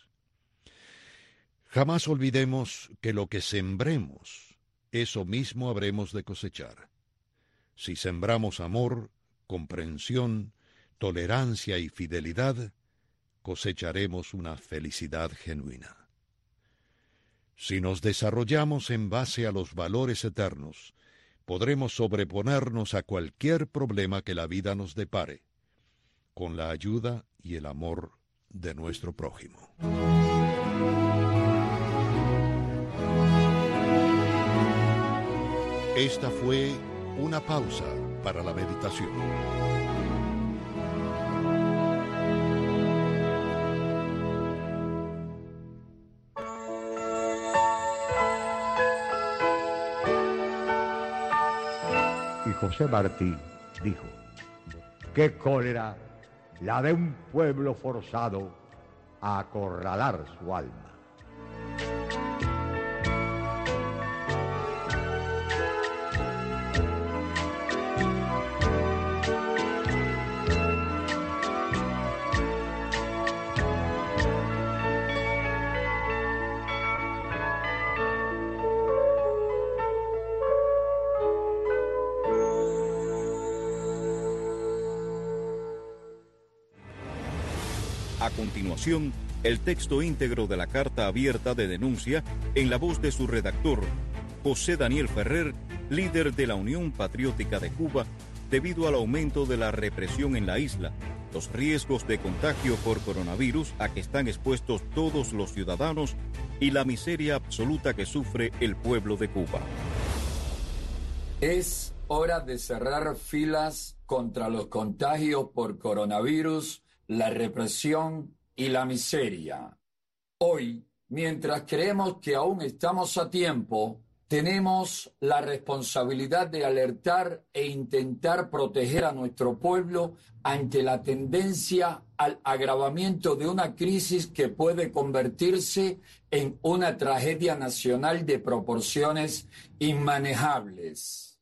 Jamás olvidemos que lo que sembremos, eso mismo habremos de cosechar. Si sembramos amor, comprensión, tolerancia y fidelidad, cosecharemos una felicidad genuina. Si nos desarrollamos en base a los valores eternos, podremos sobreponernos a cualquier problema que la vida nos depare, con la ayuda y el amor de nuestro prójimo. Esta fue una pausa para la meditación. Y José Martí dijo: ¡qué cólera la de un pueblo forzado a acorralar su alma! A continuación, el texto íntegro de la carta abierta de denuncia en la voz de su redactor, José Daniel Ferrer, líder de la Unión Patriótica de Cuba, debido al aumento de la represión en la isla, los riesgos de contagio por coronavirus a que están expuestos todos los ciudadanos y la miseria absoluta que sufre el pueblo de Cuba. Es hora de cerrar filas contra los contagios por coronavirus, la represión y la miseria. Hoy, mientras creemos que aún estamos a tiempo, tenemos la responsabilidad de alertar e intentar proteger a nuestro pueblo ante la tendencia al agravamiento de una crisis que puede convertirse en una tragedia nacional de proporciones inmanejables.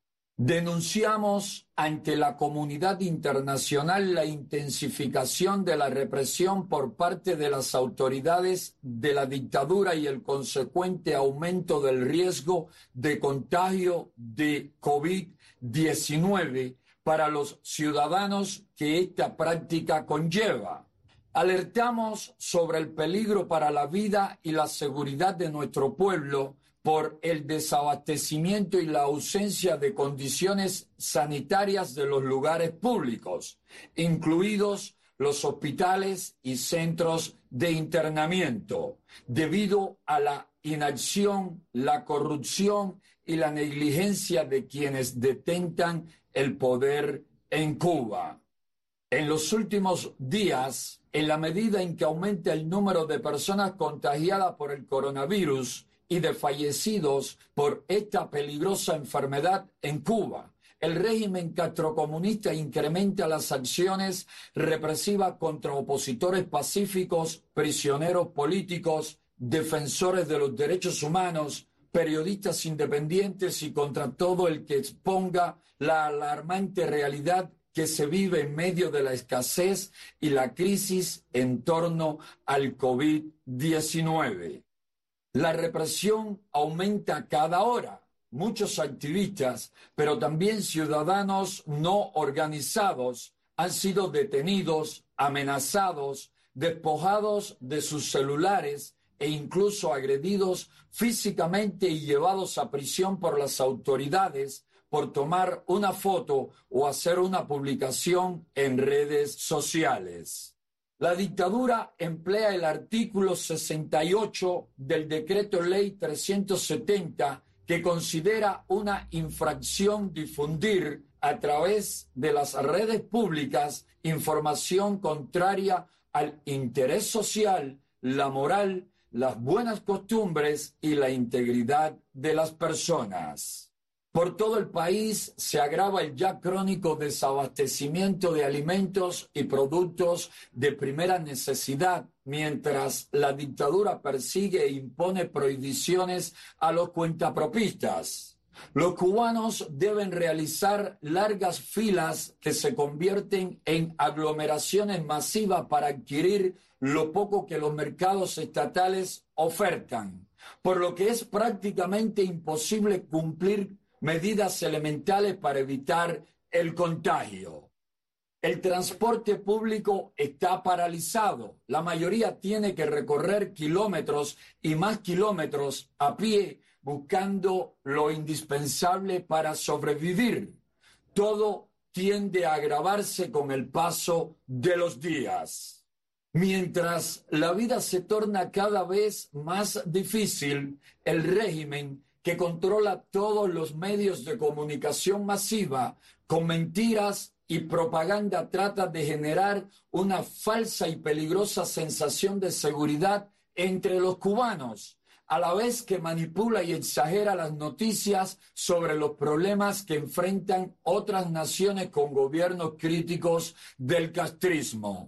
Denunciamos ante la comunidad internacional la intensificación de la represión por parte de las autoridades de la dictadura y el consecuente aumento del riesgo de contagio de COVID diecinueve para los ciudadanos que esta práctica conlleva. Alertamos sobre el peligro para la vida y la seguridad de nuestro pueblo por el desabastecimiento y la ausencia de condiciones sanitarias de los lugares públicos, incluidos los hospitales y centros de internamiento, debido a la inacción, la corrupción y la negligencia de quienes detentan el poder en Cuba. En los últimos días, en la medida en que aumenta el número de personas contagiadas por el coronavirus y de fallecidos por esta peligrosa enfermedad en Cuba, el régimen castrocomunista incrementa las acciones represivas contra opositores pacíficos, prisioneros políticos, defensores de los derechos humanos, periodistas independientes y contra todo el que exponga la alarmante realidad que se vive en medio de la escasez y la crisis en torno al COVID diecinueve. La represión aumenta cada hora. Muchos activistas, pero también ciudadanos no organizados, han sido detenidos, amenazados, despojados de sus celulares e incluso agredidos físicamente y llevados a prisión por las autoridades por tomar una foto o hacer una publicación en redes sociales. La dictadura emplea el artículo sesenta y ocho del Decreto Ley trescientos setenta, que considera una infracción difundir a través de las redes públicas información contraria al interés social, la moral, las buenas costumbres y la integridad de las personas. Por todo el país se agrava el ya crónico desabastecimiento de alimentos y productos de primera necesidad, mientras la dictadura persigue e impone prohibiciones a los cuentapropistas. Los cubanos deben realizar largas filas que se convierten en aglomeraciones masivas para adquirir lo poco que los mercados estatales ofertan, por lo que es prácticamente imposible cumplir medidas elementales para evitar el contagio. El transporte público está paralizado. La mayoría tiene que recorrer kilómetros y más kilómetros a pie buscando lo indispensable para sobrevivir. Todo tiende a agravarse con el paso de los días. Mientras la vida se torna cada vez más difícil, el régimen que controla todos los medios de comunicación masiva, con mentiras y propaganda trata de generar una falsa y peligrosa sensación de seguridad entre los cubanos, a la vez que manipula y exagera las noticias sobre los problemas que enfrentan otras naciones con gobiernos críticos del castrismo.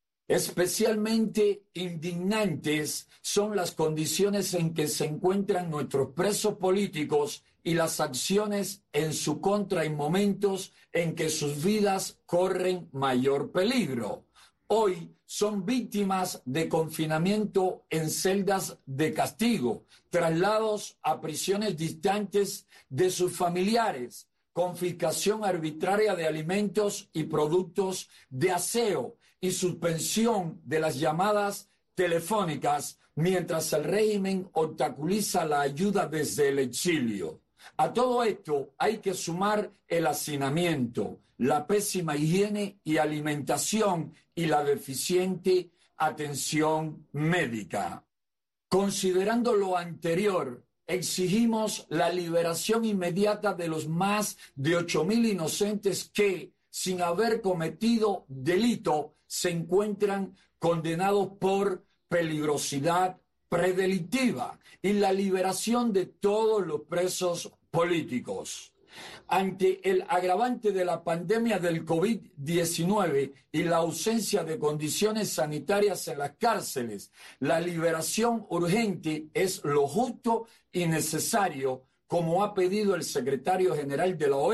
Especialmente indignantes son las condiciones en que se encuentran nuestros presos políticos y las acciones en su contra en momentos en que sus vidas corren mayor peligro. Hoy son víctimas de confinamiento en celdas de castigo, traslados a prisiones distantes de sus familiares, confiscación arbitraria de alimentos y productos de aseo, y suspensión de las llamadas telefónicas mientras el régimen obstaculiza la ayuda desde el exilio. A todo esto hay que sumar el hacinamiento, la pésima higiene y alimentación y la deficiente atención médica. Considerando lo anterior, exigimos la liberación inmediata de los más de ocho mil inocentes que, sin haber cometido delito, se encuentran condenados por peligrosidad predelictiva y la liberación de todos los presos políticos. Ante el agravante de la pandemia del COVID diecinueve y la ausencia de condiciones sanitarias en las cárceles, la liberación urgente es lo justo y necesario, como ha pedido el secretario general de la O E A,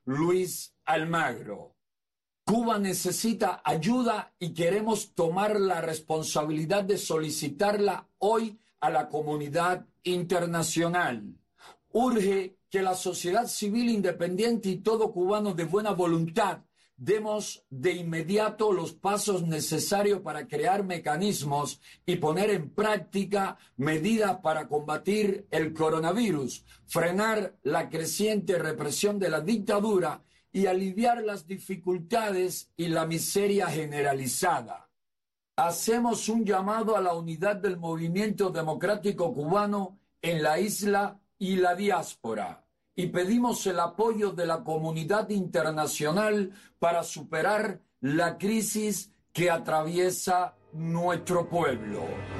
Luis Almagro. Cuba necesita ayuda y queremos tomar la responsabilidad de solicitarla hoy a la comunidad internacional. Urge que la sociedad civil independiente y todo cubano de buena voluntad demos de inmediato los pasos necesarios para crear mecanismos y poner en práctica medidas para combatir el coronavirus, frenar la creciente represión de la dictadura y aliviar las dificultades y la miseria generalizada. Hacemos un llamado a la unidad del movimiento democrático cubano en la isla y la diáspora y pedimos el apoyo de la comunidad internacional para superar la crisis que atraviesa nuestro pueblo.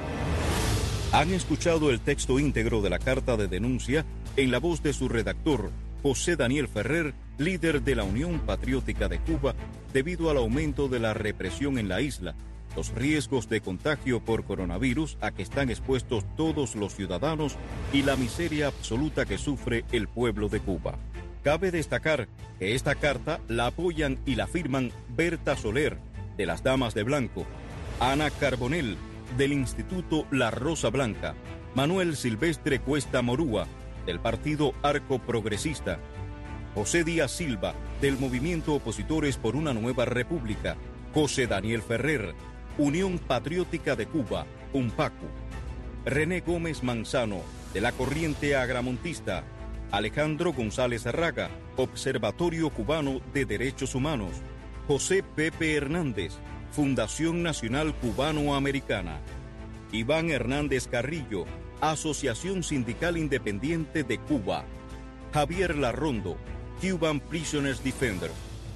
Han escuchado el texto íntegro de la carta de denuncia en la voz de su redactor, José Daniel Ferrer, líder de la Unión Patriótica de Cuba, debido al aumento de la represión en la isla, los riesgos de contagio por coronavirus a que están expuestos todos los ciudadanos y la miseria absoluta que sufre el pueblo de Cuba. Cabe destacar que esta carta la apoyan y la firman Berta Soler, de las Damas de Blanco, Ana Carbonell, del Instituto La Rosa Blanca, Manuel Silvestre Cuesta Morúa, del Partido Arco Progresista, José Díaz Silva, del Movimiento Opositores por una Nueva República, José Daniel Ferrer, Unión Patriótica de Cuba, UNPACU, René Gómez Manzano, de la Corriente Agramontista, Alejandro González Arraga, Observatorio Cubano de Derechos Humanos, José Pepe Hernández, Fundación Nacional Cubano-Americana, Iván Hernández Carrillo, Asociación Sindical Independiente de Cuba, Javier Larrondo, Cuban Prisoners Defender,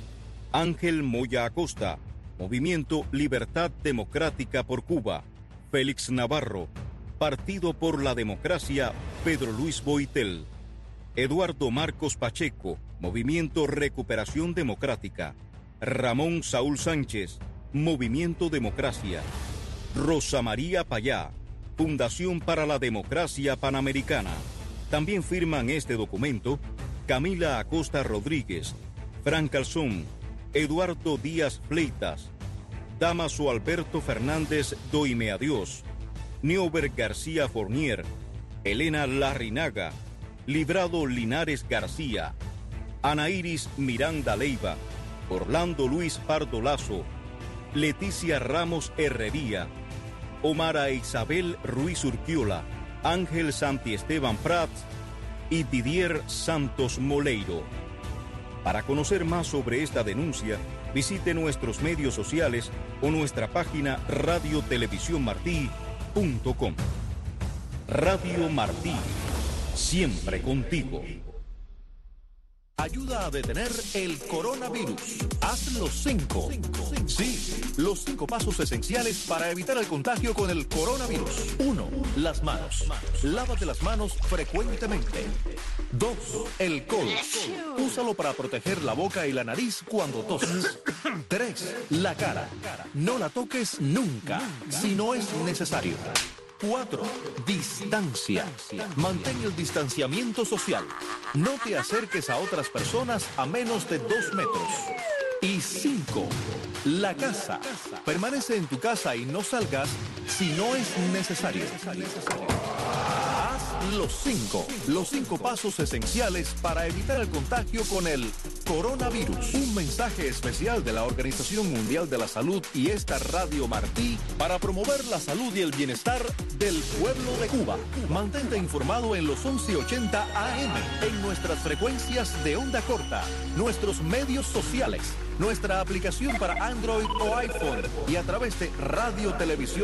Ángel Moya Acosta, Movimiento Libertad Democrática por Cuba, Félix Navarro, Partido por la Democracia, Pedro Luis Boitel, Eduardo Marcos Pacheco, Movimiento Recuperación Democrática, Ramón Saúl Sánchez, Movimiento Democracia, Rosa María Payá, Fundación para la Democracia Panamericana. También firman este documento Camila Acosta Rodríguez, Fran Calzón, Eduardo Díaz Fleitas, Damaso Alberto Fernández Doime Adiós, Neuber García Fournier, Elena Larrinaga, Librado Linares García, Ana Iris Miranda Leiva, Orlando Luis Pardo Lazo, Leticia Ramos Herrería, Omara Isabel Ruiz Urquiola, Ángel Santiesteban Prats y Didier Santos Moleiro. Para conocer más sobre esta denuncia, visite nuestros medios sociales o nuestra página radio televisión martí punto com. Radio Martí, siempre contigo. Ayuda a detener el coronavirus. Haz los cinco. Sí, los cinco pasos esenciales para evitar el contagio con el coronavirus. Uno, las manos. Lávate las manos frecuentemente. Dos, el codo. Úsalo para proteger la boca y la nariz cuando toses. Tres, la cara. No la toques nunca, si no es necesario. Cuatro, distancia. Mantén el distanciamiento social. No te acerques a otras personas a menos de dos metros. Y cinco, la casa. Permanece en tu casa y no salgas si no es necesario. Haz los cinco, los cinco pasos esenciales para evitar el contagio con el coronavirus. Un mensaje especial de la Organización Mundial de la Salud y esta Radio Martí para promover la salud y el bienestar del pueblo de Cuba. Mantente informado en los once ochenta A M, en nuestras frecuencias de onda corta, nuestros medios sociales, nuestra aplicación para Android o iPhone y a través de Radio Televisión